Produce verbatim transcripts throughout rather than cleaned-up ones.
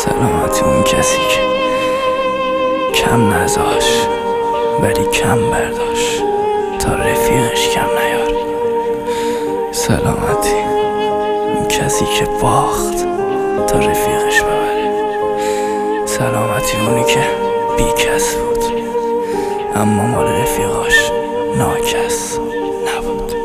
سلامتی اون کسی که کم نذاش ولی کم برداشت تا رفیقش کم نیار. سلامتی اون کسی که باخت تا رفیقش ببره. سلامتی اونی که بی کس بود اما مال رفیقاش ناکس نبود.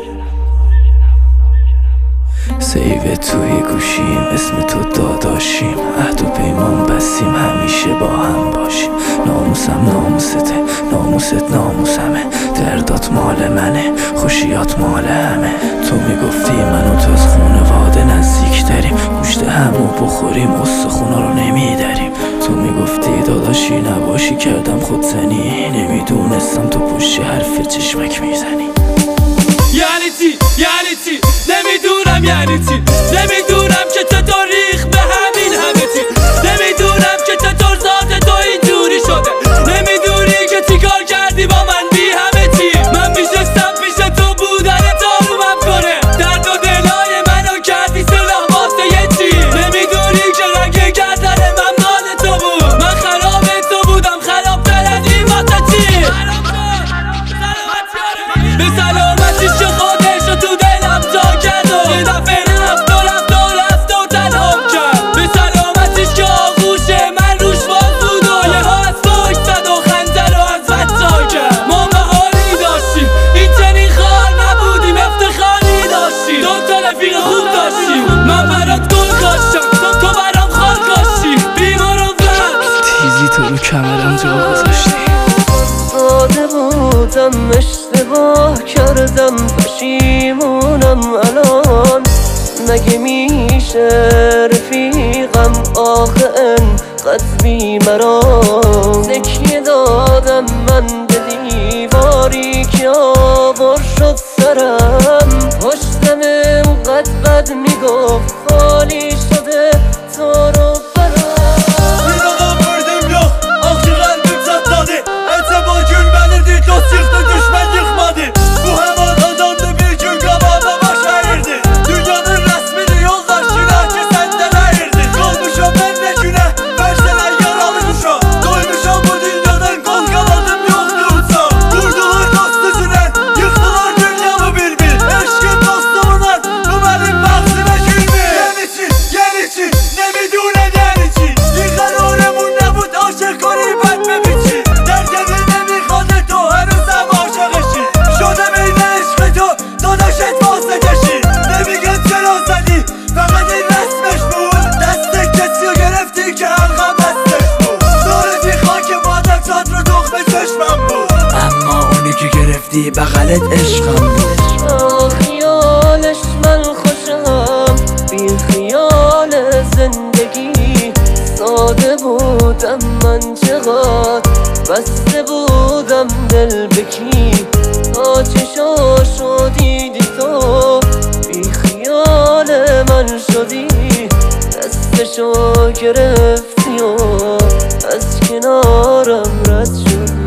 سیو توی گوشیم اسم تو داداشیم، عهد و پیمان بستیم همیشه با هم باشیم. ناموسم ناموسته ناموست ناموسمه، دردات مال منه خوشیات مال همه. تو میگفتی من و تو از خونواده نزدیک تریم، گوشت همو بخوریم استخونا رو نمیداریم. تو میگفتی داداشی نباشی کردم خودزنی، نمیدونستم تو پشت حرف چشمک میزنی. یعنی چی؟ یعنی چی؟ نمیدونم یعنی چی؟ نمیدونم که چطور ریخ به همین همه چی. نمیدونم که چطور ذات تو اینجوری شده. نمیدونی که چی کار کردی با من بی همه چی. من میشستم پیش تو بودن دارومم کنه، درد و دلای منو کردی سلاح واسه یه چی. نمیدونی که رنگ گردن من مال تو بود، من خراب تو بودم خرابتر از این واسه چی. به سلامتیش که خودشو تو دلم جا کرد و یه دفعه رفت و رفت و رفت و تنهام کرد. به سلامتیش که آغوش من روش باز بود و یه ها از فاش زد و خنجر رو از بچا کرد. ما مهاری داشتیم این چنین خار نبودیم، افتخاری داشتیم دو تا رفیق خوب داشتیم. من برات گل کاشتم تو برام خار کاشتی، بیمار و فرد تیزی تو رو کمرم جا گذاشتی. ساده بودم اشتباه کردم پشیمونم الان. مگه میشه رفیقم آخه انقدر بیمرام. تکیه دادم من به دیواری که آوار شد سرم. پشتم انقدر بد میگفت خالی شده تو رو بغلت عشقم بود. خیالش من خوشم بی خیال زندگی. ساده بودم من چقدر بسته بودم دل بکی. تا چشاشو دیدی تو بی خیال من شدی. دستشو گرفتی و از کنارم رد شدی.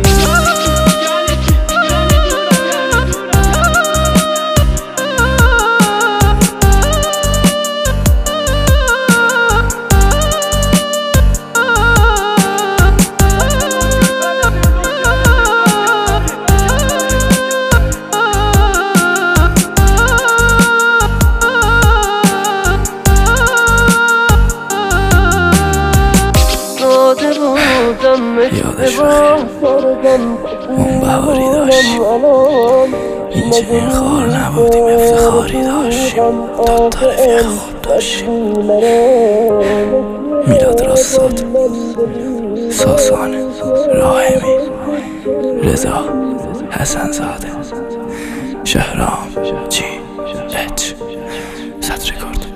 یادش بخیر اون بهاری داشتیم، این چنین خار نبودیم افتخاری داشتیم. دو تا رفیق خوب داشتیم، میلاد راستاد، ساسانه، راهمی، رضا، حسن زاده، شهرام، جی، اچ، صد رکورد.